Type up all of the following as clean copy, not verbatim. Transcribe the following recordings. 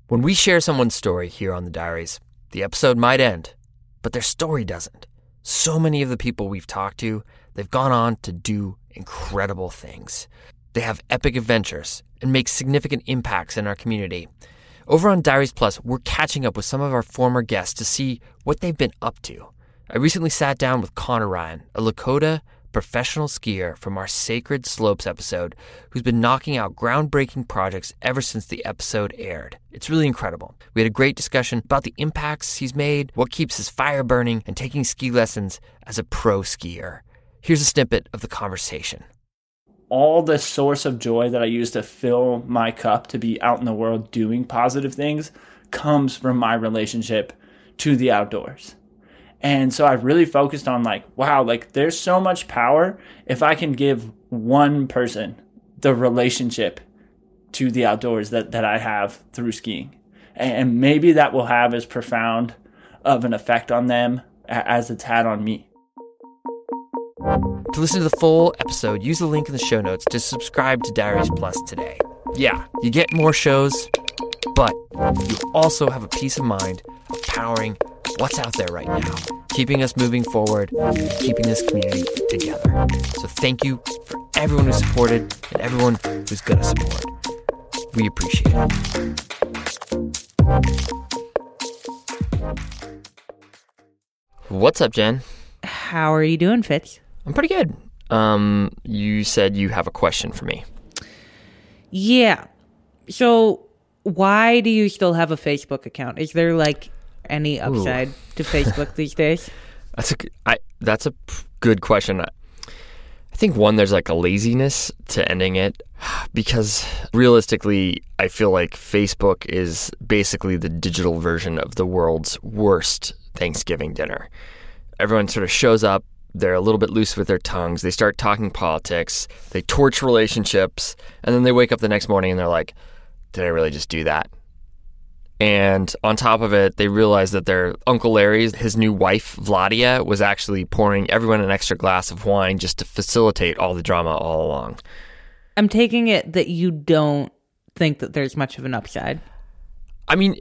When we share someone's story here on the Diaries, the episode might end, but their story doesn't. So many of the people we've talked to, they've gone on to do incredible things. They have epic adventures and make significant impacts in our community. Over on Diaries Plus, we're catching up with some of our former guests to see what they've been up to. I recently sat down with Connor Ryan, a Lakota professional skier from our Sacred Slopes episode, who's been knocking out groundbreaking projects ever since the episode aired. It's really incredible. We had a great discussion about the impacts he's made, what keeps his fire burning, and taking ski lessons as a pro skier. Here's a snippet of the conversation. All the source of joy that I use to fill my cup to be out in the world doing positive things comes from my relationship to the outdoors. And so I really focused on wow, there's so much power if I can give one person the relationship to the outdoors that I have through skiing. And maybe that will have as profound of an effect on them as it's had on me. To listen to the full episode, use the link in the show notes to subscribe to Diaries Plus today. Yeah, you get more shows, but you also have a peace of mind of powering what's out there right now, keeping us moving forward, keeping this community together. So thank you for everyone who supported and everyone who's going to support. We appreciate it. What's up, Jen? How are you doing, Fitz? I'm pretty good. You said you have a question for me. Yeah. So why do you still have a Facebook account? Is there any upside to Facebook these days? That's a good question. I think one, there's a laziness to ending it because realistically, I feel like Facebook is basically the digital version of the world's worst Thanksgiving dinner. Everyone sort of shows up. They're a little bit loose with their tongues. They start talking politics. They torch relationships. And then they wake up the next morning and they're like, did I really just do that? And on top of it, they realize that their Uncle Larry, his new wife, Vladia, was actually pouring everyone an extra glass of wine just to facilitate all the drama all along. I'm taking it that you don't think that there's much of an upside. I mean,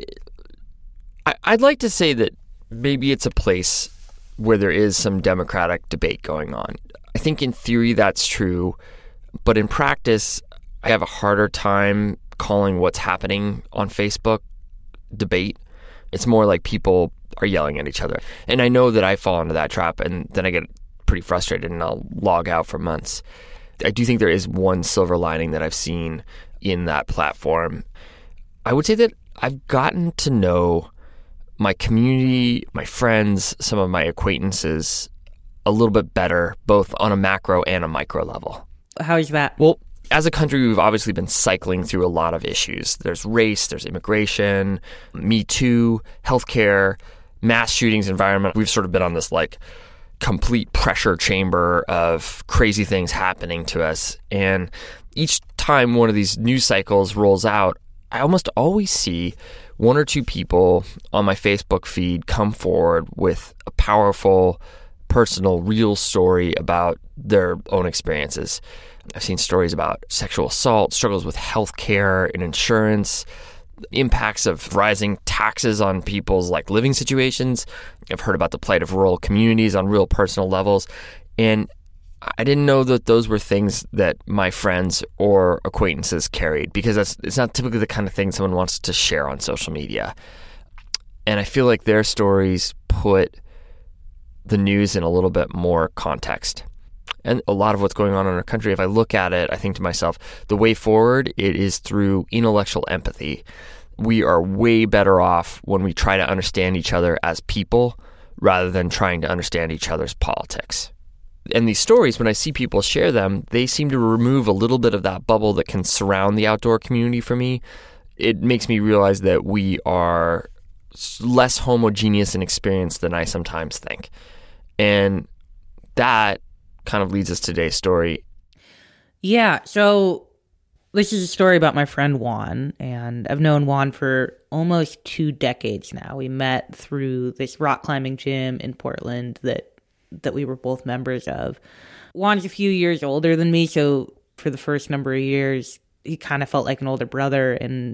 I'd like to say that maybe it's a place where there is some democratic debate going on. I think in theory that's true, but in practice, I have a harder time calling what's happening on Facebook debate. It's more like people are yelling at each other. And I know that I fall into that trap, and then I get pretty frustrated and I'll log out for months. I do think there is one silver lining that I've seen in that platform. I would say that I've gotten to know my community, my friends, some of my acquaintances a little bit better, both on a macro and a micro level. How is that? Well, as a country, we've obviously been cycling through a lot of issues. There's race, there's immigration, Me Too, healthcare, mass shootings, environment. We've sort of been on this complete pressure chamber of crazy things happening to us. And each time one of these news cycles rolls out, I almost always see one or two people on my Facebook feed come forward with a powerful, personal, real story about their own experiences. I've seen stories about sexual assault, struggles with healthcare and insurance, impacts of rising taxes on people's living situations. I've heard about the plight of rural communities on real personal levels. And I didn't know that those were things that my friends or acquaintances carried, because it's not typically the kind of thing someone wants to share on social media. And I feel like their stories put the news in a little bit more context. And a lot of what's going on in our country, if I look at it, I think to myself, the way forward, it is through intellectual empathy. We are way better off when we try to understand each other as people rather than trying to understand each other's politics. And these stories, when I see people share them, they seem to remove a little bit of that bubble that can surround the outdoor community for me. It makes me realize that we are less homogeneous in experience than I sometimes think. And that kind of leads us to today's story. Yeah, so this is a story about my friend Juan, and I've known Juan for almost 2 decades now. We met through this rock climbing gym in Portland that we were both members of. Juan's a few years older than me, so for the first number of years, he kind of felt like an older brother, and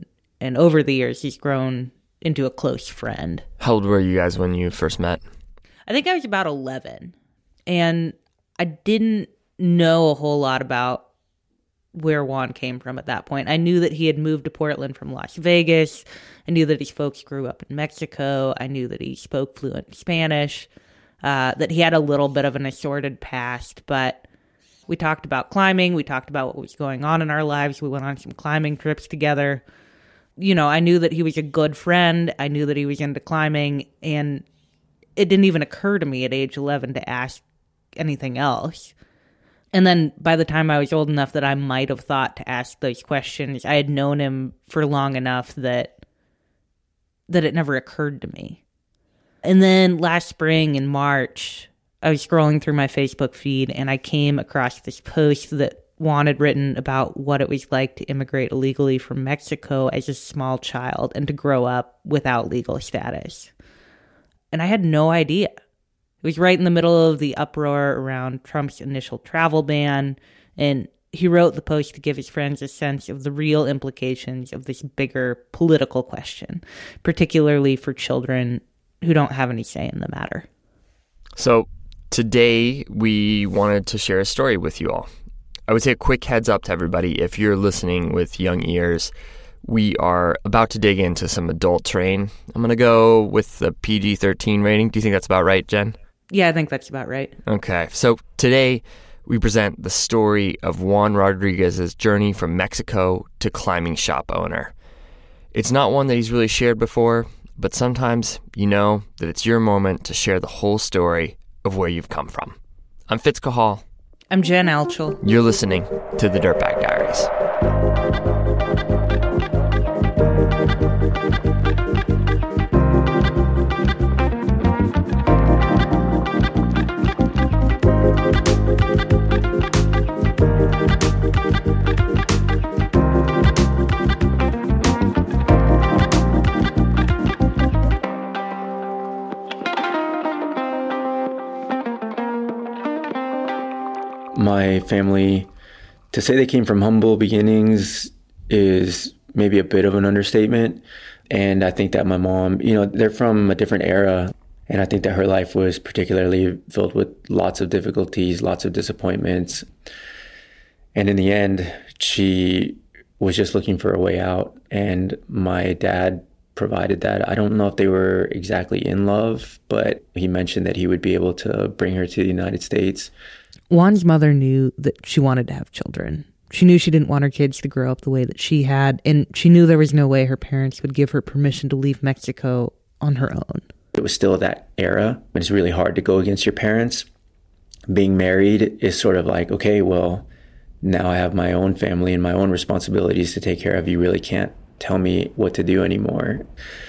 And over the years, he's grown into a close friend. How old were you guys when you first met? I think I was about 11. And I didn't know a whole lot about where Juan came from at that point. I knew that he had moved to Portland from Las Vegas. I knew that his folks grew up in Mexico. I knew that he spoke fluent Spanish, that he had a little bit of an assorted past. But we talked about climbing. We talked about what was going on in our lives. We went on some climbing trips together. You know, I knew that he was a good friend. I knew that he was into climbing. And it didn't even occur to me at age 11 to ask anything else. And then by the time I was old enough that I might have thought to ask those questions, I had known him for long enough that it never occurred to me. And then last spring in March, I was scrolling through my Facebook feed and I came across this post that Juan had written about what it was like to immigrate illegally from Mexico as a small child and to grow up without legal status. And I had no idea. It was right in the middle of the uproar around Trump's initial travel ban, and he wrote the post to give his friends a sense of the real implications of this bigger political question, particularly for children who don't have any say in the matter. So today we wanted to share a story with you all. I would say a quick heads up to everybody, if you're listening with young ears, we are about to dig into some adult terrain. I'm going to go with the PG-13 rating. Do you think that's about right, Jen? Yeah, I think that's about right. Okay, so today we present the story of Juan Rodriguez's journey from Mexico to climbing shop owner. It's not one that he's really shared before, but sometimes you know that it's your moment to share the whole story of where you've come from. I'm Fitz Cahal. I'm Jen Alchel. You're listening to the Dirtbag Diaries. My family, to say they came from humble beginnings is maybe a bit of an understatement. And I think that my mom, they're from a different era. And I think that her life was particularly filled with lots of difficulties, lots of disappointments. And in the end, she was just looking for a way out. And my dad provided that. I don't know if they were exactly in love, but he mentioned that he would be able to bring her to the United States. Juan's mother knew that she wanted to have children. She knew she didn't want her kids to grow up the way that she had, and she knew there was no way her parents would give her permission to leave Mexico on her own. It was still that era. It's really hard to go against your parents. Being married is sort of like, okay, well, now I have my own family and my own responsibilities to take care of. You really can't tell me what to do anymore.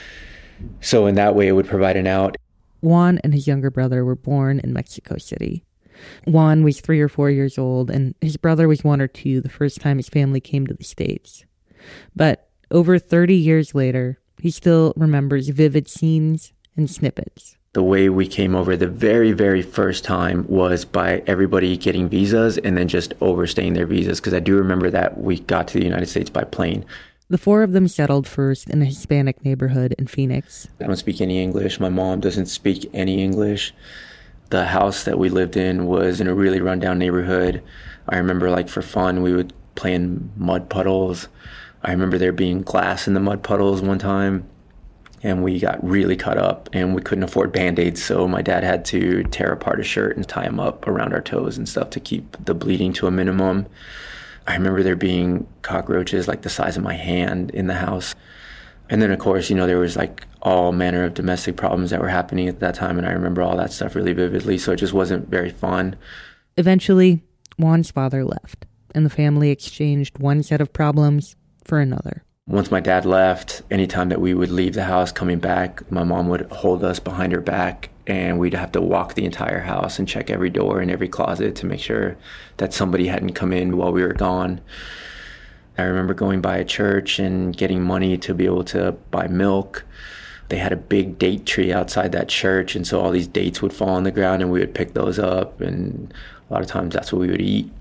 So in that way, it would provide an out. Juan and his younger brother were born in Mexico City. Juan was 3 or 4 years old, and his brother was 1 or 2 the first time his family came to the States. But over 30 years later, he still remembers vivid scenes and snippets. The way we came over the very, very first time was by everybody getting visas and then just overstaying their visas, because I do remember that we got to the United States by plane. The 4 of them settled first in a Hispanic neighborhood in Phoenix. I don't speak any English. My mom doesn't speak any English. The house that we lived in was in a really rundown neighborhood. I remember, for fun, we would play in mud puddles. I remember there being glass in the mud puddles one time, and we got really cut up, and we couldn't afford Band-Aids, so my dad had to tear apart a shirt and tie them up around our toes and stuff to keep the bleeding to a minimum. I remember there being cockroaches the size of my hand in the house. And then, of course, there was all manner of domestic problems that were happening at that time. And I remember all that stuff really vividly. So it just wasn't very fun. Eventually, Juan's father left, and the family exchanged one set of problems for another. Once my dad left, anytime that we would leave the house coming back, my mom would hold us behind her back, and we'd have to walk the entire house and check every door and every closet to make sure that somebody hadn't come in while we were gone. I remember going by a church and getting money to be able to buy milk. They had a big date tree outside that church, and so all these dates would fall on the ground and we would pick those up, and a lot of times that's what we would eat.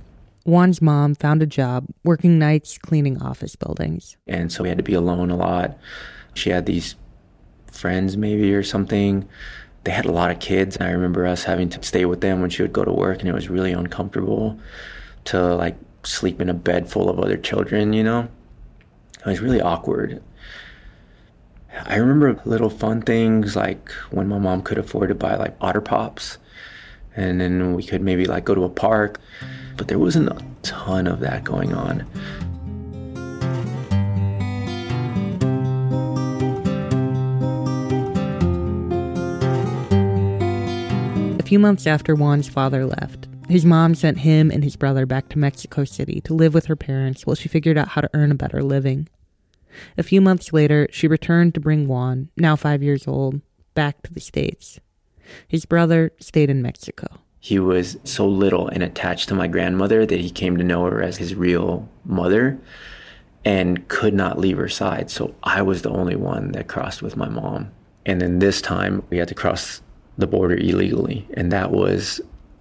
Juan's mom found a job working nights cleaning office buildings. And so we had to be alone a lot. She had these friends maybe or something. They had a lot of kids. And I remember us having to stay with them when she would go to work, and it was really uncomfortable to like sleep in a bed full of other children, you know? It was really awkward. I remember little fun things like when my mom could afford to buy like Otter Pops, and then we could maybe like go to a park, but there wasn't a ton of that going on. A few months after Juan's father left, his mom sent him and his brother back to Mexico City to live with her parents while she figured out how to earn a better living. A few months later, she returned to bring Juan, now 5 years old, back to the States. His brother stayed in Mexico. He was so little and attached to my grandmother that he came to know her as his real mother and could not leave her side. So I was the only one that crossed with my mom. And then this time we had to cross the border illegally. And that was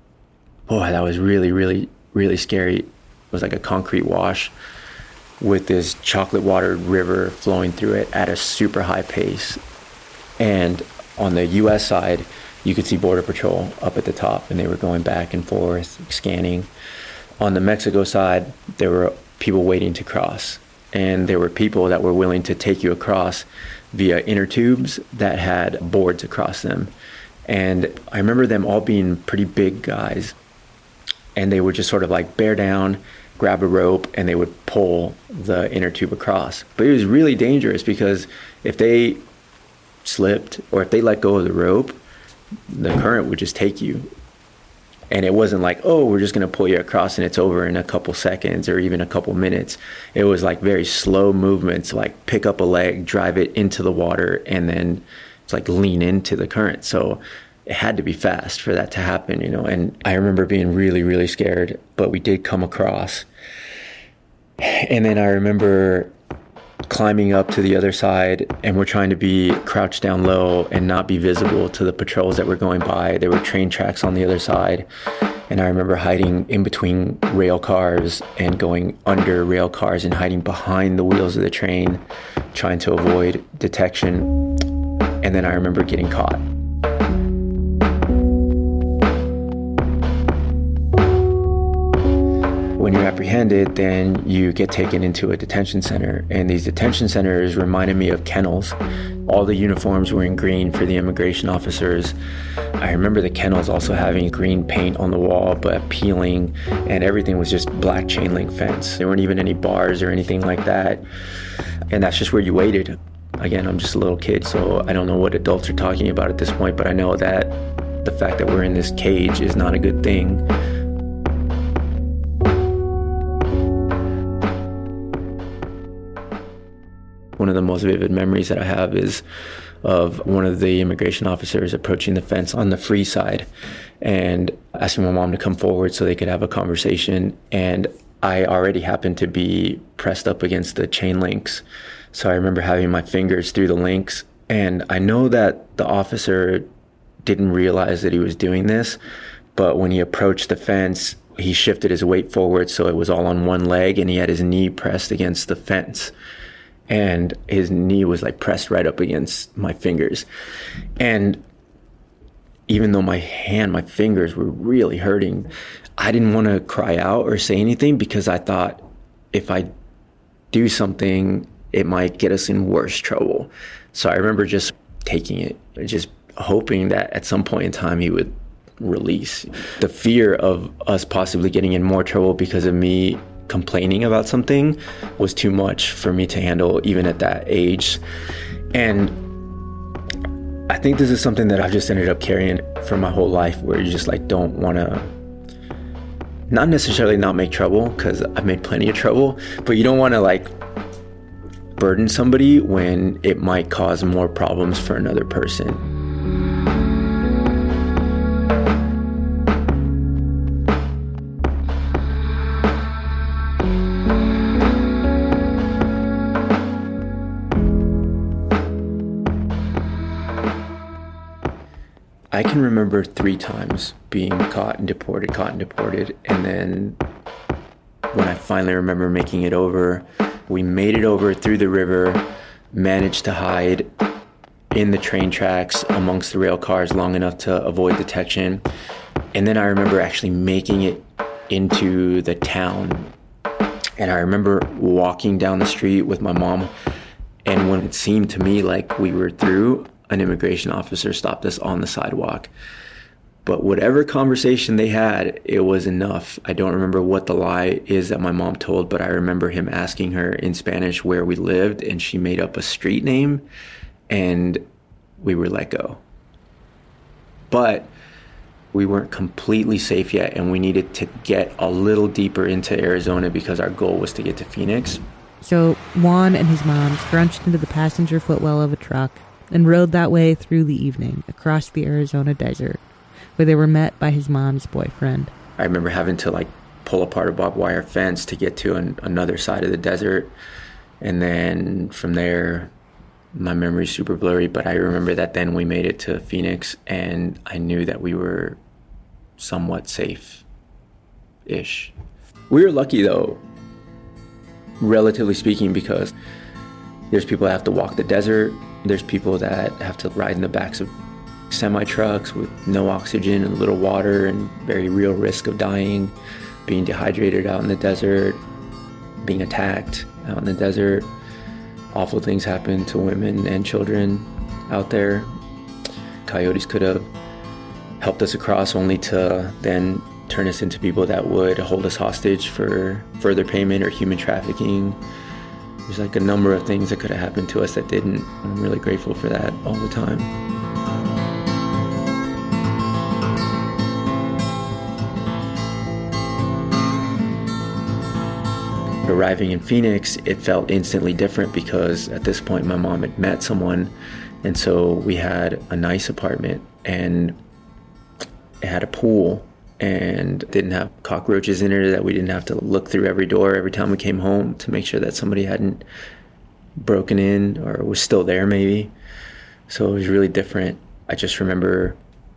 really, really, really scary. It was like a concrete wash with this chocolate watered river flowing through it at a super high pace. And on the US side, you could see Border Patrol up at the top, and they were going back and forth, scanning. On the Mexico side, there were people waiting to cross. And there were people that were willing to take you across via inner tubes that had boards across them. And I remember them all being pretty big guys. And they would just sort of like bear down, grab a rope, and they would pull the inner tube across. But it was really dangerous because if they slipped or if they let go of the rope, the current would just take you. And it wasn't like, oh, we're just going to pull you across and it's over in a couple seconds or even a couple minutes. It was like very slow movements, like pick up a leg, drive it into the water, and then it's like lean into the current. So it had to be fast for that to happen, you know. And I remember being really, really scared, but we did come across. And then I remember climbing up to the other side, and we're trying to be crouched down low and not be visible to the patrols that were going by. There were train tracks on the other side. And I remember hiding in between rail cars and going under rail cars and hiding behind the wheels of the train, trying to avoid detection. And then I remember getting caught. When you're apprehended, then you get taken into a detention center. And these detention centers reminded me of kennels. All the uniforms were in green for the immigration officers. I remember the kennels also having green paint on the wall, but peeling, and everything was just black chain link fence. There weren't even any bars or anything like that. And that's just where you waited. Again, I'm just a little kid, so I don't know what adults are talking about at this point, but I know that the fact that we're in this cage is not a good thing. One of the most vivid memories that I have is of one of the immigration officers approaching the fence on the free side and asking my mom to come forward so they could have a conversation. And I already happened to be pressed up against the chain links. So I remember having my fingers through the links. And I know that the officer didn't realize that he was doing this, but when he approached the fence, he shifted his weight forward so it was all on one leg, and he had his knee pressed against the fence. And his knee was like pressed right up against my fingers. And even though my fingers were really hurting, I didn't want to cry out or say anything because I thought if I do something, it might get us in worse trouble. So I remember just taking it, just hoping that at some point in time he would release. The fear of us possibly getting in more trouble because of me complaining about something was too much for me to handle even at that age. And I think this is something that I've just ended up carrying for my whole life, where you just like don't want to, not necessarily not make trouble, because I've made plenty of trouble, but you don't want to like burden somebody when it might cause more problems for another person. I can remember 3 times being caught and deported, and then when I finally remember making it over, we made it over through the river, managed to hide in the train tracks amongst the rail cars long enough to avoid detection. And then I remember actually making it into the town. And I remember walking down the street with my mom, and when it seemed to me like we were through, an immigration officer stopped us on the sidewalk. But whatever conversation they had, it was enough. I don't remember what the lie is that my mom told, but I remember him asking her in Spanish where we lived, and she made up a street name, and we were let go. But we weren't completely safe yet, and we needed to get a little deeper into Arizona because our goal was to get to Phoenix. So Juan and his mom scrunched into the passenger footwell of a truck and rode that way through the evening across the Arizona desert, where they were met by his mom's boyfriend. I remember having to pull apart a barbed wire fence to get to another side of the desert. And then from there, my memory's super blurry, but I remember that then we made it to Phoenix, and I knew that we were somewhat safe-ish. We were lucky, though, relatively speaking, because there's people that have to walk the desert. There's people that have to ride in the backs of semi-trucks with no oxygen and little water and very real risk of dying, being dehydrated out in the desert, being attacked out in the desert. Awful things happen to women and children out there. Coyotes could have helped us across, only to then turn us into people that would hold us hostage for further payment or human trafficking. There's a number of things that could have happened to us that didn't. I'm really grateful for that all the time. Arriving in Phoenix, it felt instantly different because at this point my mom had met someone, and so we had a nice apartment, and it had a pool and didn't have cockroaches in it that we didn't have to look through every door every time we came home to make sure that somebody hadn't broken in or was still there maybe. So it was really different. I just remember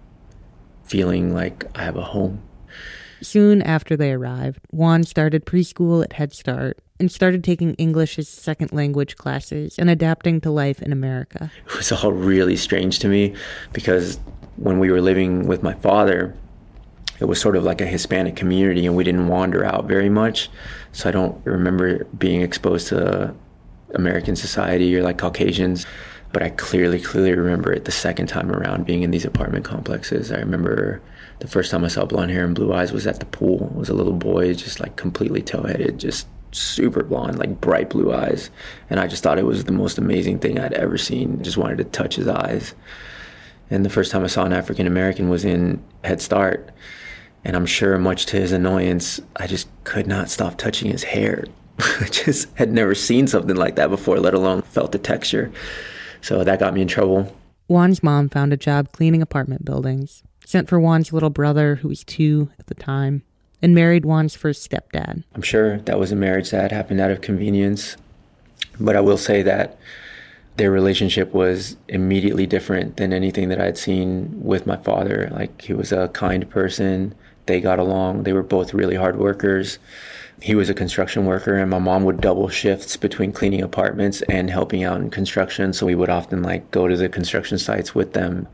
feeling like I have a home. Soon after they arrived, Juan started preschool at Head Start and started taking English as second language classes and adapting to life in America. It was all really strange to me because when we were living with my father, it was sort of like a Hispanic community and we didn't wander out very much. So I don't remember being exposed to American society or Caucasians, but I clearly remember it the second time around being in these apartment complexes. I remember the first time I saw blonde hair and blue eyes was at the pool. It was a little boy, just completely tow-headed, just super blonde, bright blue eyes. And I just thought it was the most amazing thing I'd ever seen. Just wanted to touch his eyes. And the first time I saw an African American was in Head Start. And I'm sure, much to his annoyance, I just could not stop touching his hair. I just had never seen something like that before, let alone felt the texture. So that got me in trouble. Juan's mom found a job cleaning apartment buildings, sent for Juan's little brother, who was 2 at the time, and married Juan's first stepdad. I'm sure that was a marriage that happened out of convenience, but I will say that their relationship was immediately different than anything that I'd seen with my father. He was a kind person. They got along. They were both really hard workers. He was a construction worker, and my mom would double shifts between cleaning apartments and helping out in construction. So we would often go to the construction sites with them,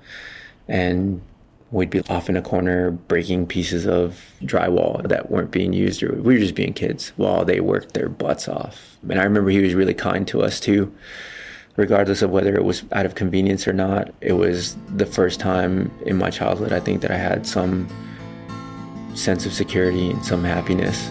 and we'd be off in a corner breaking pieces of drywall that weren't being used, or we were just being kids while they worked their butts off. And I remember he was really kind to us too, regardless of whether it was out of convenience or not. It was the first time in my childhood, I think, that I had some sense of security and some happiness.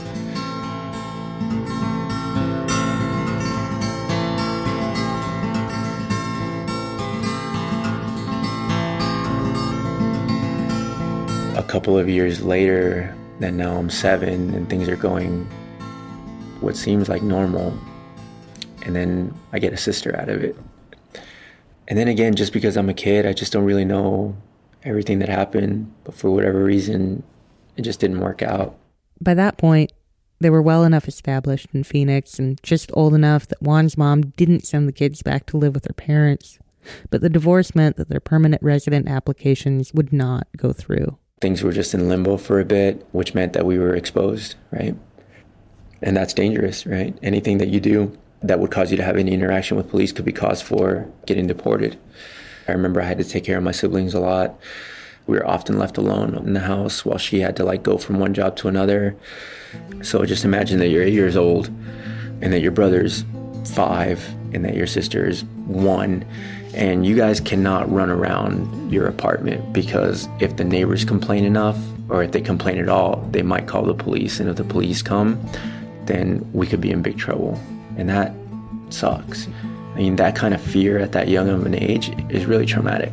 A couple of years later, and now I'm 7 and things are going what seems like normal. And then I get a sister out of it. And then again, just because I'm a kid, I just don't really know everything that happened. But for whatever reason, it just didn't work out. By that point, they were well enough established in Phoenix and just old enough that Juan's mom didn't send the kids back to live with her parents. But the divorce meant that their permanent resident applications would not go through. Things were just in limbo for a bit, which meant that we were exposed, right? And that's dangerous, right? Anything that you do that would cause you to have any interaction with police could be cause for getting deported. I remember I had to take care of my siblings a lot. We were often left alone in the house while she had to like go from one job to another. So just imagine that you're 8 years old and that your brother's 5 and that your sister's 1, and you guys cannot run around your apartment because if the neighbors complain enough, or if they complain at all, they might call the police. And if the police come, then we could be in big trouble. And that sucks. I mean, that kind of fear at that young of an age is really traumatic.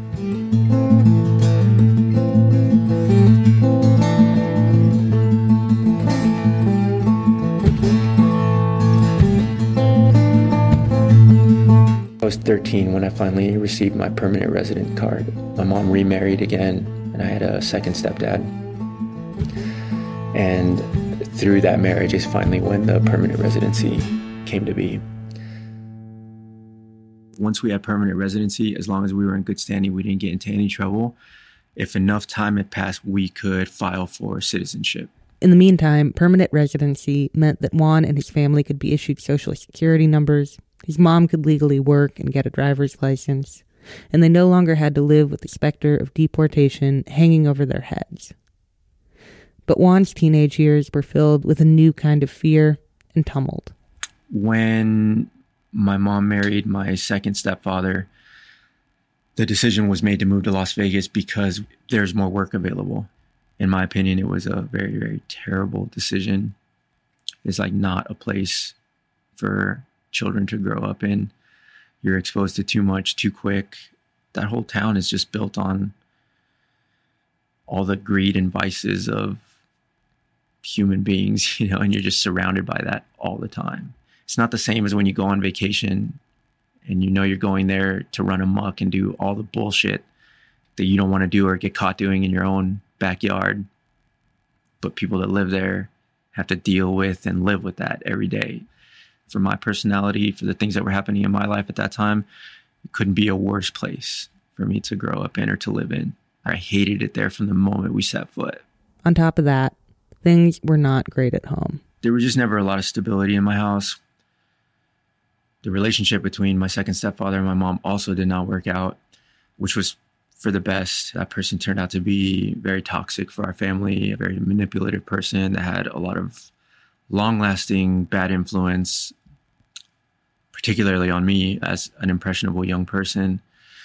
I was 13 when I finally received my permanent resident card. My mom remarried again, and I had a second stepdad. And through that marriage is finally when the permanent residency came to be. Once we had permanent residency, as long as we were in good standing, we didn't get into any trouble. If enough time had passed, we could file for citizenship. In the meantime, permanent residency meant that Juan and his family could be issued Social Security numbers. His mom could legally work and get a driver's license, and they no longer had to live with the specter of deportation hanging over their heads. But Juan's teenage years were filled with a new kind of fear and tumult. When my mom married my second stepfather, the decision was made to move to Las Vegas because there's more work available. In my opinion, it was a very, very terrible decision. It's like not a place for children to grow up in. You're exposed to too much too quick. That whole town is just built on all the greed and vices of human beings, and you're just surrounded by that all the time. It's not the same as when you go on vacation and you're going there to run amok and do all the bullshit that you don't want to do or get caught doing in your own backyard. But people that live there have to deal with and live with that every day. For my personality, for the things that were happening in my life at that time, it couldn't be a worse place for me to grow up in or to live in. I hated it there from the moment we set foot. On top of that, things were not great at home. There was just never a lot of stability in my house. The relationship between my second stepfather and my mom also did not work out, which was for the best. That person turned out to be very toxic for our family, a very manipulative person that had a lot of long-lasting bad influence, particularly on me as an impressionable young person.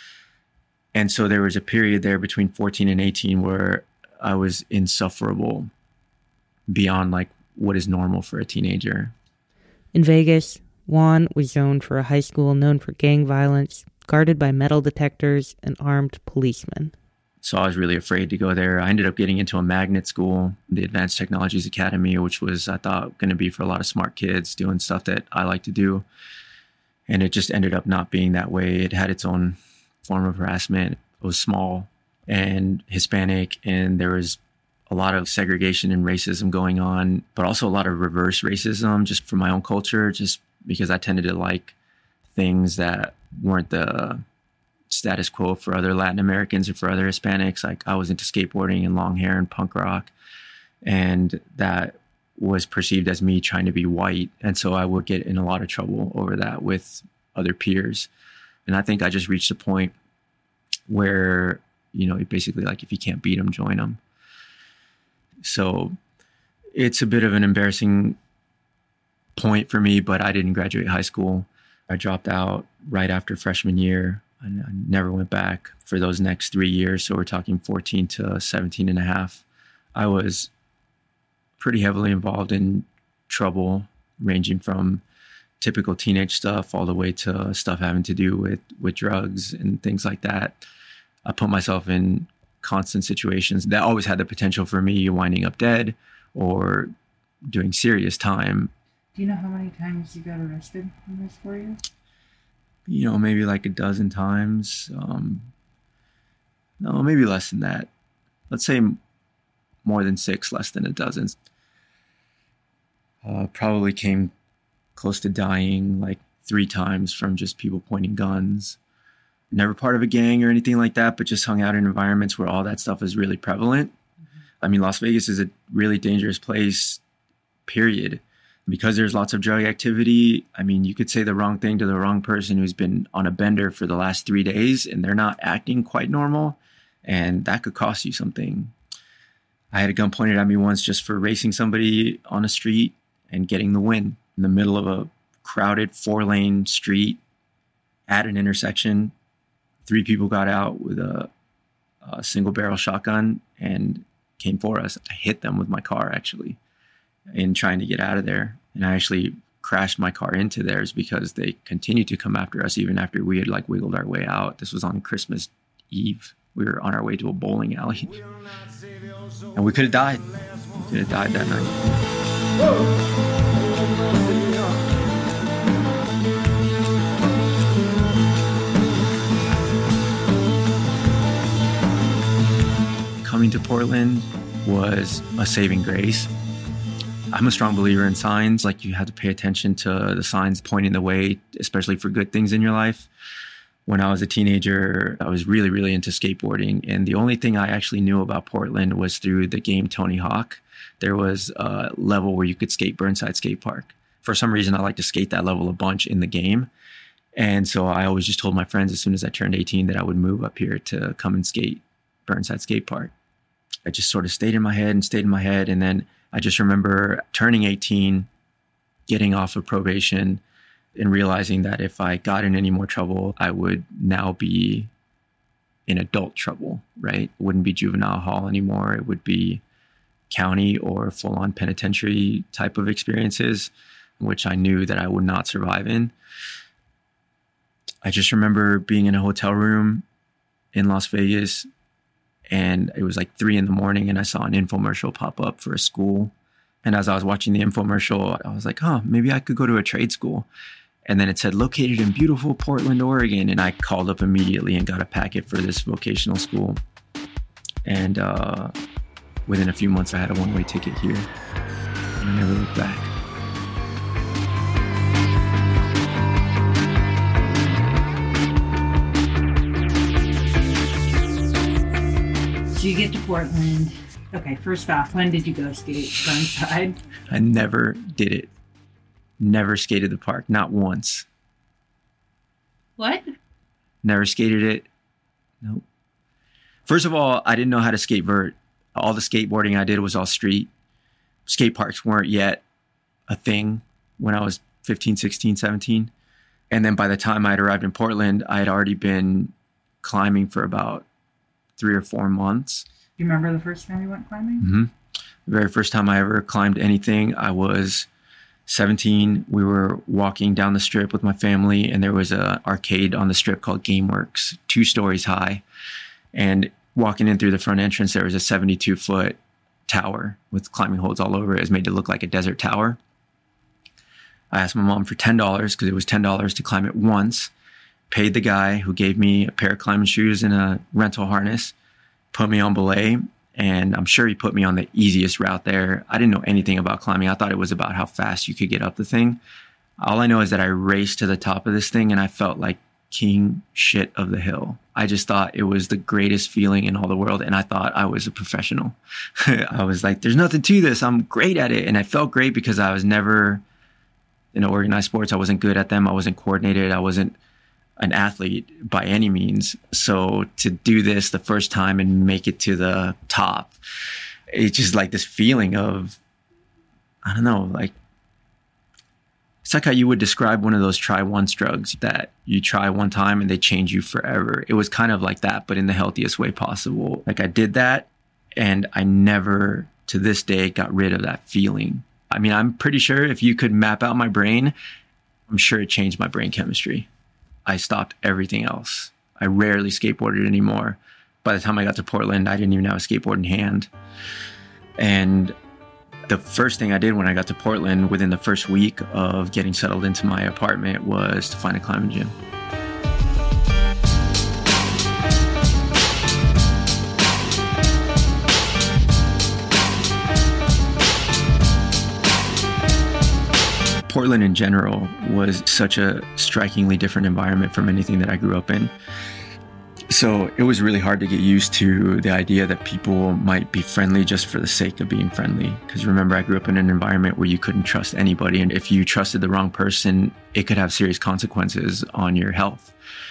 And so there was a period there between 14 and 18 where I was insufferable beyond like what is normal for a teenager. In Vegas, Juan was zoned for a high school known for gang violence, guarded by metal detectors and armed policemen. So I was really afraid to go there. I ended up getting into a magnet school, the Advanced Technologies Academy, which was, I thought, going to be for a lot of smart kids doing stuff that I like to do. And it just ended up not being that way. It had its own form of harassment. It was small and Hispanic, and there was a lot of segregation and racism going on, but also a lot of reverse racism just for my own culture, just because I tended to like things that weren't the status quo for other Latin Americans or for other Hispanics. Like I was into skateboarding and long hair and punk rock, and that was perceived as me trying to be white. And so I would get in a lot of trouble over that with other peers. And I think I just reached a point where, basically like if you can't beat them, join them. So it's a bit of an embarrassing point for me, but I didn't graduate high school. I dropped out right after freshman year. I never went back for those next 3 years. So we're talking 14 to 17 and a half. I was pretty heavily involved in trouble, ranging from typical teenage stuff all the way to stuff having to do with drugs and things like that. I put myself in constant situations that always had the potential for me winding up dead or doing serious time. Do you know how many times you got arrested in this 4 years? Maybe like a dozen times. No, maybe less than that. Let's say more than 6, less than a dozen. Probably came close to dying like 3 times from just people pointing guns. Never part of a gang or anything like that, but just hung out in environments where all that stuff is really prevalent. Mm-hmm. I mean, Las Vegas is a really dangerous place, period. Because there's lots of drug activity, I mean, you could say the wrong thing to the wrong person who's been on a bender for the last 3 days and they're not acting quite normal, and that could cost you something. I had a gun pointed at me once just for racing somebody on a street and getting the win in the middle of a crowded 4-lane street at an intersection. 3 people got out with a single barrel shotgun and came for us. I hit them with my car, actually, in trying to get out of there. And I actually crashed my car into theirs because they continued to come after us even after we had like wiggled our way out. This was on Christmas Eve. We were on our way to a bowling alley. And we could have died. We could have died that night. Coming to Portland was a saving grace. I'm a strong believer in signs. Like, you have to pay attention to the signs pointing the way, especially for good things in your life. When I was a teenager, I was really, really into skateboarding. And the only thing I actually knew about Portland was through the game Tony Hawk. There was a level where you could skate Burnside Skate Park. For some reason, I like to skate that level a bunch in the game. And so I always just told my friends as soon as I turned 18 that I would move up here to come and skate Burnside Skate Park. I just sort of stayed in my head. And then I just remember turning 18, getting off of probation, and realizing that if I got in any more trouble, I would now be in adult trouble, right? It wouldn't be juvenile hall anymore. It would be county or full-on penitentiary type of experiences, which I knew that I would not survive in. I just remember being in a hotel room in Las Vegas, and it was like 3 a.m, and I saw an infomercial pop up for a school. And as I was watching the infomercial, I was like, oh, maybe I could go to a trade school. And then it said, located in beautiful Portland, Oregon. And I called up immediately and got a packet for this vocational school. And within a few months, I had a one-way ticket here. And I never looked back. So you get to Portland. Okay, first off, when did you go skate Burnside? I never did it. Never skated the park, not once. What? Never skated it. Nope. First of all, I didn't know how to skate vert. All the skateboarding I did was all street. Skate parks weren't yet a thing when I was 15, 16, 17. And then by the time I had arrived in Portland, I had already been climbing for about 3 or 4 months. You remember the first time you went climbing? Mm-hmm. The very first time I ever climbed anything, I was 17. We were walking down the strip with my family, and there was an arcade on the strip called GameWorks, 2 stories high. And walking in through the front entrance, there was a 72-foot tower with climbing holds all over it. It was made to look like a desert tower. I asked my mom for $10 because it was $10 to climb it once. Paid the guy who gave me a pair of climbing shoes and a rental harness, put me on belay, and I'm sure he put me on the easiest route there. I didn't know anything about climbing. I thought it was about how fast you could get up the thing. All I know is that I raced to the top of this thing and I felt like king shit of the hill. I just thought it was the greatest feeling in all the world, and I thought I was a professional. I was like, there's nothing to this. I'm great at it. And I felt great because I was never in organized sports. I wasn't good at them. I wasn't coordinated. I wasn't an athlete by any means. So to do this the first time and make it to the top, it's just like this feeling of, I don't know, like, it's like how you would describe one of those try once drugs that you try one time and they change you forever. It was kind of like that, but in the healthiest way possible. Like, I did that and I never to this day got rid of that feeling. I mean, I'm pretty sure if you could map out my brain, I'm sure it changed my brain chemistry. I stopped everything else. I rarely skateboarded anymore. By the time I got to Portland, I didn't even have a skateboard in hand. And the first thing I did when I got to Portland within the first week of getting settled into my apartment was to find a climbing gym. Portland in general was such a strikingly different environment from anything that I grew up in. So it was really hard to get used to the idea that people might be friendly just for the sake of being friendly. Because remember, I grew up in an environment where you couldn't trust anybody. And if you trusted the wrong person, it could have serious consequences on your health.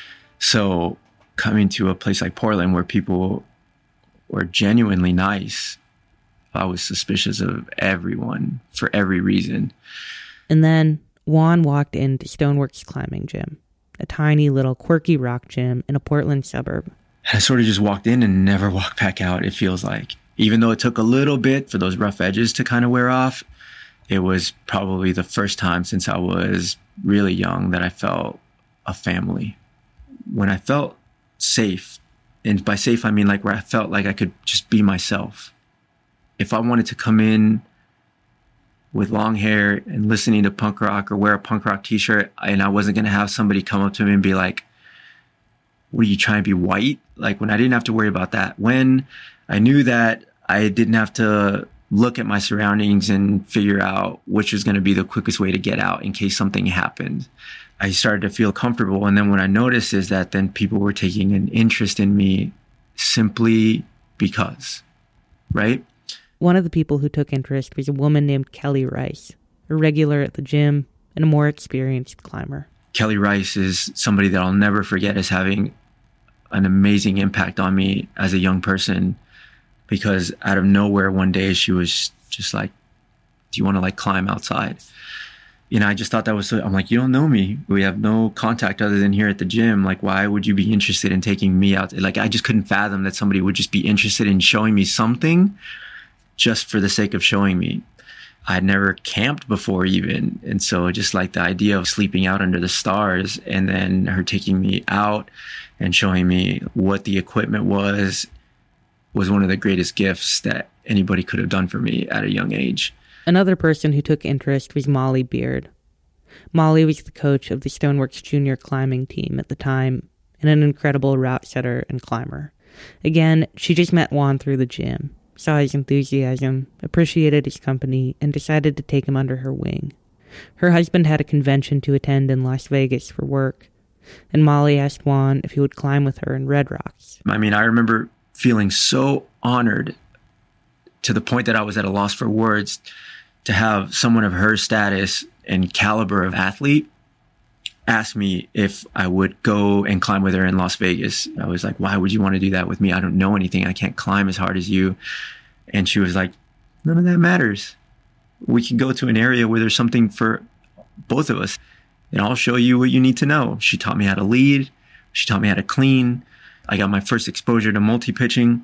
So coming to a place like Portland where people were genuinely nice, I was suspicious of everyone for every reason. And then Juan walked into Stoneworks Climbing Gym, a tiny little quirky rock gym in a Portland suburb. I sort of just walked in and never walked back out, it feels like. Even though it took a little bit for those rough edges to kind of wear off, it was probably the first time since I was really young that I felt a family. When I felt safe, and by safe I mean like where I felt like I could just be myself. If I wanted to come in with long hair and listening to punk rock or wear a punk rock t-shirt, and I wasn't going to have somebody come up to me and be like, what are you trying to be white? Like, when I didn't have to worry about that, when I knew that I didn't have to look at my surroundings and figure out which was going to be the quickest way to get out in case something happened, I started to feel comfortable. And then what I noticed is that then people were taking an interest in me simply because, right? One of the people who took interest was a woman named Kelly Rice, a regular at the gym and a more experienced climber. Kelly Rice is somebody that I'll never forget as having an amazing impact on me as a young person, because out of nowhere one day she was just like, do you want to like climb outside? You know, I just thought that was so, I'm like, you don't know me. We have no contact other than here at the gym. Like, why would you be interested in taking me out? Like, I just couldn't fathom that somebody would just be interested in showing me something just for the sake of showing me. I'd never camped before even. And so just like the idea of sleeping out under the stars and then her taking me out and showing me what the equipment was one of the greatest gifts that anybody could have done for me at a young age. Another person who took interest was Molly Beard. Molly was the coach of the Stoneworks junior climbing team at the time and an incredible route setter and climber. Again, she just met Juan through the gym, saw his enthusiasm, appreciated his company, and decided to take him under her wing. Her husband had a convention to attend in Las Vegas for work, and Molly asked Juan if he would climb with her in Red Rocks. I mean, I remember feeling so honored to the point that I was at a loss for words to have someone of her status and caliber of athlete ask me if I would go and climb with her in Las Vegas. I was like, why would you want to do that with me? I don't know anything. I can't climb as hard as you. And she was like, none of that matters. We can go to an area where there's something for both of us, and I'll show you what you need to know. She taught me how to lead. She taught me how to clean. I got my first exposure to multi-pitching.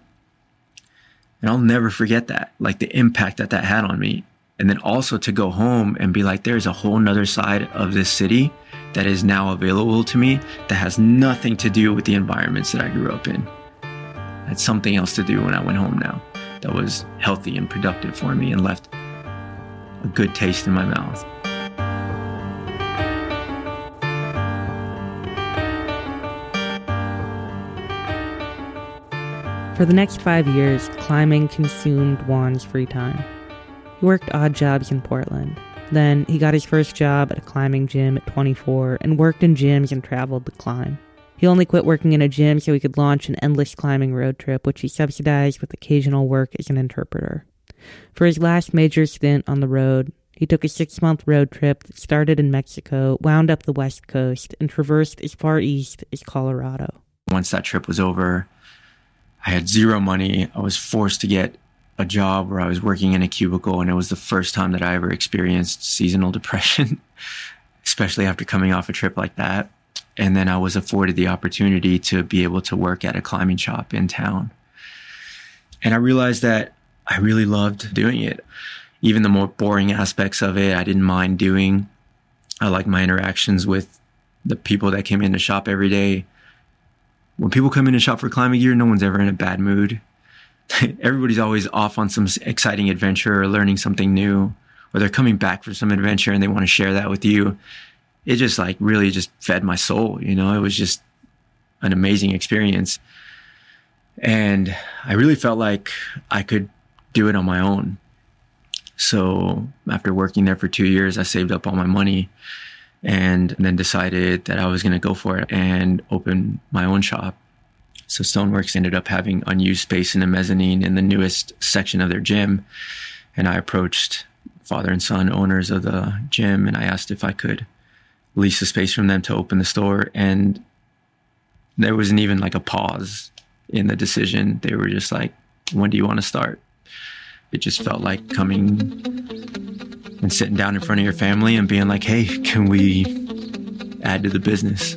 And I'll never forget that, like the impact that that had on me. And then also to go home and be like, there's a whole nother side of this city that is now available to me that has nothing to do with the environments that I grew up in. I had something else to do when I went home now that was healthy and productive for me and left a good taste in my mouth. For the next 5 years, climbing consumed Juan's free time. He worked odd jobs in Portland. Then he got his first job at a climbing gym at 24 and worked in gyms and traveled to climb. He only quit working in a gym so he could launch an endless climbing road trip, which he subsidized with occasional work as an interpreter. For his last major stint on the road, he took a 6-month road trip that started in Mexico, wound up the West Coast, and traversed as far east as Colorado. Once that trip was over, I had zero money. I was forced to get a job where I was working in a cubicle, and it was the first time that I ever experienced seasonal depression, especially after coming off a trip like that. And then I was afforded the opportunity to be able to work at a climbing shop in town. And I realized that I really loved doing it. Even the more boring aspects of it, I didn't mind doing. I liked my interactions with the people that came in to shop every day. When people come in to shop for climbing gear, no one's ever in a bad mood. Everybody's always off on some exciting adventure or learning something new, or they're coming back for some adventure and they want to share that with you. It just like really just fed my soul. You know, it was just an amazing experience. And I really felt like I could do it on my own. So after working there for 2 years, I saved up all my money and then decided that I was going to go for it and open my own shop. So Stoneworks ended up having unused space in the mezzanine in the newest section of their gym. And I approached father and son owners of the gym, and I asked if I could lease the space from them to open the store. And there wasn't even like a pause in the decision. They were just like, when do you want to start? It just felt like coming and sitting down in front of your family and being like, hey, can we add to the business?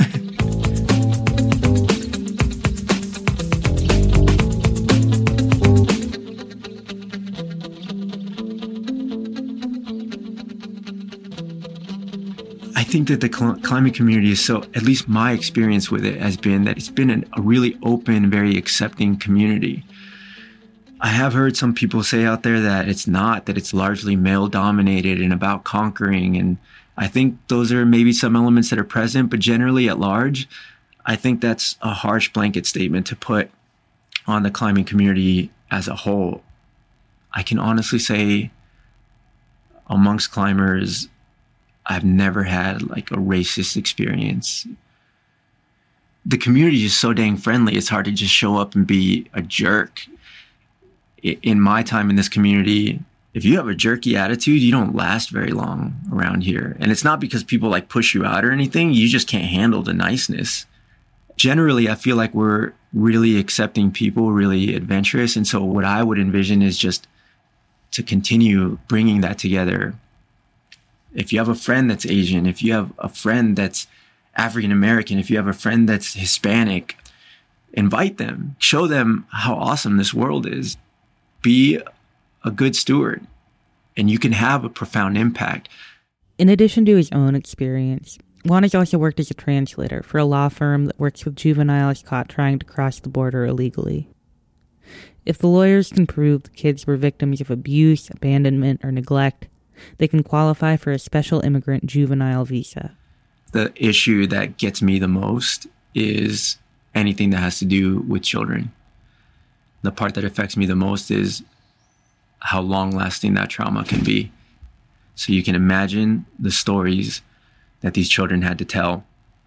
I think that the climbing community is so, at least my experience with it has been that it's been a really open, very accepting community. I have heard some people say out there that it's not, that it's largely male dominated and about conquering. And I think those are maybe some elements that are present, but generally at large, I think that's a harsh blanket statement to put on the climbing community as a whole. I can honestly say amongst climbers, I've never had like a racist experience. The community is so dang friendly. It's hard to just show up and be a jerk. In my time in this community, if you have a jerky attitude, you don't last very long around here. And it's not because people like push you out or anything. You just can't handle the niceness. Generally, I feel like we're really accepting people, really adventurous. And so what I would envision is just to continue bringing that together. If you have a friend that's Asian, if you have a friend that's African American, if you have a friend that's Hispanic, invite them, show them how awesome this world is. Be a good steward, and you can have a profound impact. In addition to his own experience, Juan has also worked as a translator for a law firm that works with juveniles caught trying to cross the border illegally. If the lawyers can prove the kids were victims of abuse, abandonment, or neglect, they can qualify for a special immigrant juvenile visa. The issue that gets me the most is anything that has to do with children. The part that affects me the most is how long-lasting that trauma can be. So you can imagine the stories that these children had to tell.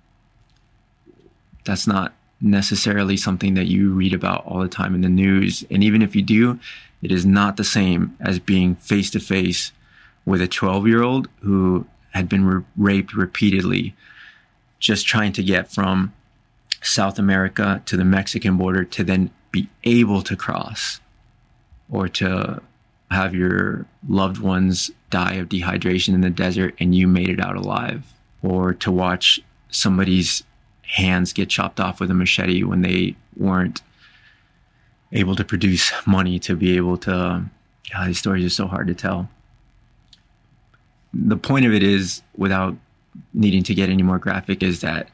That's not necessarily something that you read about all the time in the news. And even if you do, it is not the same as being face-to-face with a 12-year-old who had been raped repeatedly, just trying to get from South America to the Mexican border to then be able to cross, or to have your loved ones die of dehydration in the desert and you made it out alive, or to watch somebody's hands get chopped off with a machete when they weren't able to produce money to be able to. These stories are so hard to tell. The point of it is, without needing to get any more graphic, is that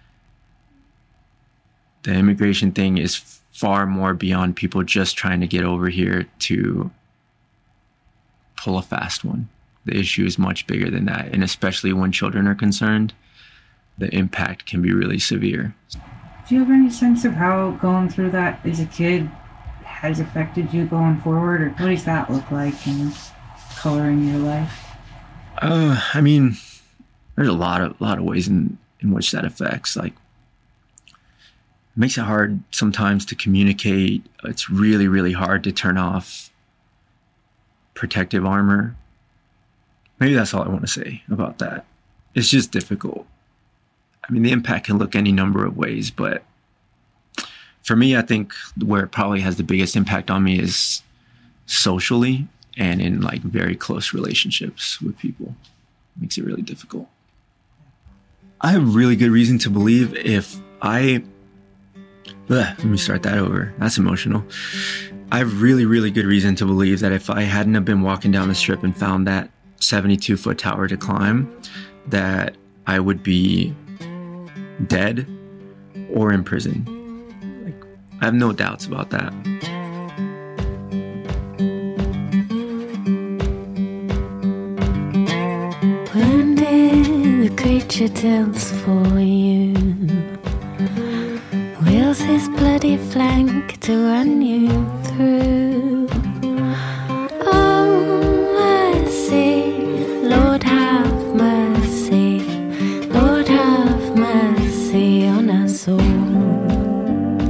the immigration thing is far more beyond people just trying to get over here to pull a fast one. The issue is much bigger than that. And especially when children are concerned, the impact can be really severe. Do you have any sense of how going through that as a kid has affected you going forward? Or what does that look like in coloring your life? I mean, there's a lot of ways in which that affects. Like, it makes it hard sometimes to communicate. It's really, really hard to turn off protective armor. Maybe that's all I want to say about that. It's just difficult. I mean, the impact can look any number of ways, but for me, I think where it probably has the biggest impact on me is socially and in like very close relationships with people. It makes it really difficult. I have really good reason to believe let me start that over. That's emotional. I have really, really good reason to believe that if I hadn't have been walking down the strip and found that 72-foot tower to climb, that I would be dead or in prison. Like, I have no doubts about that. Wounded, the creature tells for you, wheels his bloody flank to run you through. Oh, mercy, Lord have mercy, Lord have mercy on us all.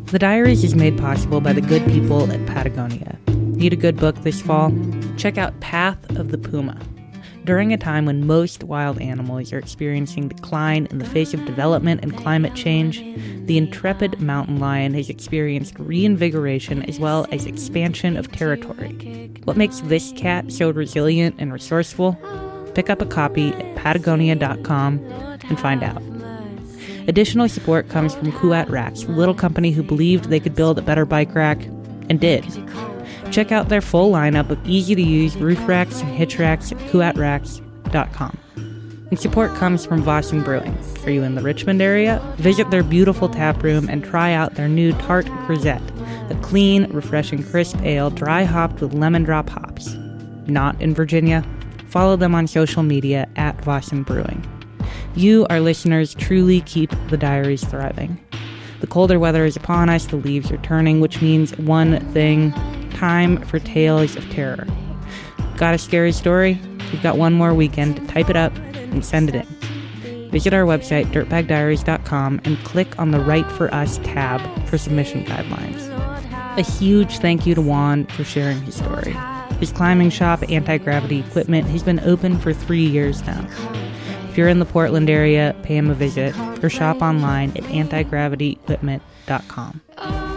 The Diaries is made possible by the good people at Patagonia. Need a good book this fall? Check out Path of the Puma. During a time when most wild animals are experiencing decline in the face of development and climate change, the intrepid mountain lion has experienced reinvigoration as well as expansion of territory. What makes this cat so resilient and resourceful? Pick up a copy at patagonia.com and find out. Additional support comes from Kuat Racks, a little company who believed they could build a better bike rack, and did. Check out their full lineup of easy-to-use roof racks and hitch racks at kuatracks.com. And support comes from Vossen Brewing. Are you in the Richmond area? Visit their beautiful tap room and try out their new Tart Grisette, a clean, refreshing, crisp ale dry-hopped with lemon drop hops. Not in Virginia? Follow them on social media at Vossen Brewing. You, our listeners, truly keep the Diaries thriving. The colder weather is upon us, the leaves are turning, which means one thing: time for tales of terror. Got a scary story? You've got one more weekend to type it up and send it in. Visit our website, dirtbagdiaries.com, and click on the Write For Us tab for submission guidelines. A huge thank you to Juan for sharing his story. His climbing shop, Anti-Gravity Equipment, has been open for 3 years now. If you're in the Portland area, pay him a visit or shop online at antigravityequipment.com.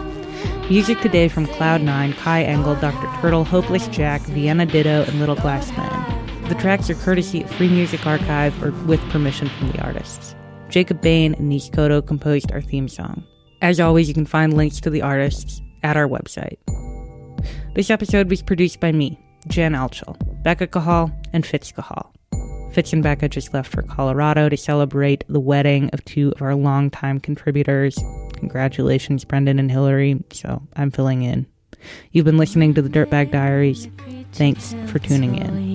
Music today from Cloud9, Kai Engel, Dr. Turtle, Hopeless Jack, Vienna Ditto, and Little Glass Men. The tracks are courtesy of Free Music Archive or with permission from the artists. Jacob Bain and Nish Koto composed our theme song. As always, you can find links to the artists at our website. This episode was produced by me, Jen Altschul, Becca Cahal, and Fitz Cahal. Fitz and Becca just left for Colorado to celebrate the wedding of two of our longtime contributors. Congratulations, Brendan and Hillary. So I'm filling in. You've been listening to the Dirtbag Diaries. Thanks for tuning in.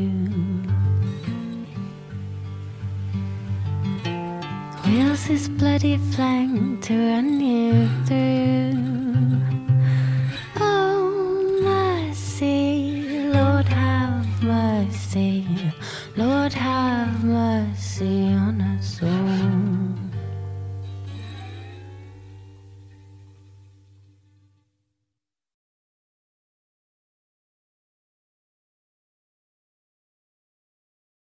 Wheels this bloody flank to run you through. Oh, mercy, Lord have mercy. Lord have mercy on us all.